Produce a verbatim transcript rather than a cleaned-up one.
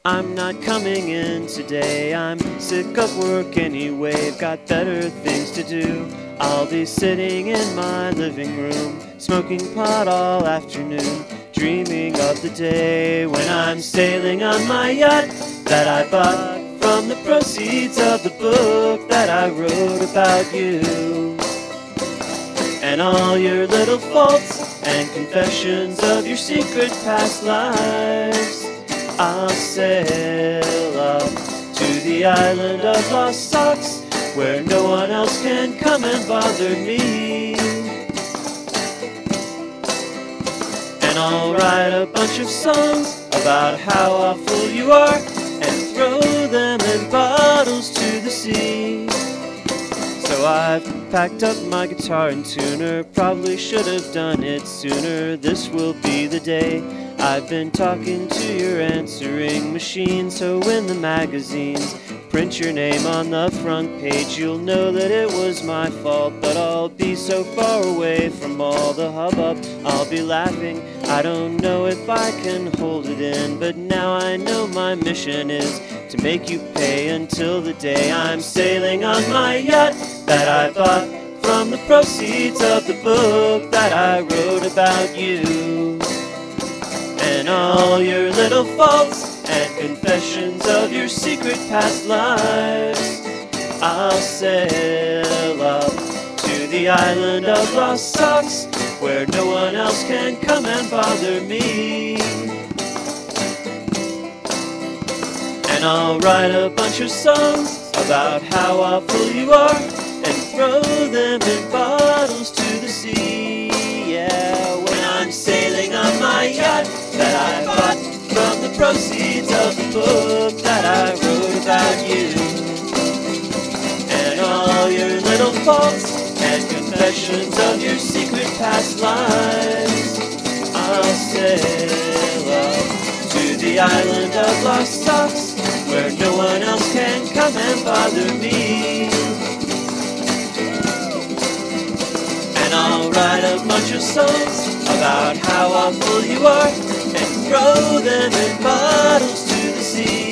I'm not coming in today, I'm sick of work anyway, I've got better things to do. I'll be sitting in my living room, smoking pot all afternoon, dreaming of the day when I'm sailing on my yacht that I bought from the proceeds of the book that I wrote about you. And all your little faults and confessions of your secret past lives. I'll sail up to the island of lost socks, where no one else can come and bother me. And I'll write a bunch of songs about how awful you are, and throw them in bottles to the sea. So I've packed up my guitar and tuner, probably should have done it sooner. This will be the day. I've been talking to your answering machine, so when the magazines print your name on the front page, you'll know that it was my fault. But I'll be so far away from all the hubbub, I'll be laughing. I don't know if I can hold it in, but now I know my mission is to make you pay until the day I'm sailing on my yacht that I bought from the proceeds of the book that I wrote about you. And all your little faults and confessions of your secret past lives. I'll sail up to the island of lost socks, where no one else can come and bother me. And I'll write a bunch of songs about how awful you are, and throw them in bottles to the sea. Yeah, when I'm sailing on my yacht that I bought from the proceeds of the book that I wrote about you. And all your little faults and confessions of your secret past lives. I'll sail up to the island of lost socks, where no one else can come and bother me. And I'll write a bunch of songs about how awful you are, and throw them in bottles to the sea.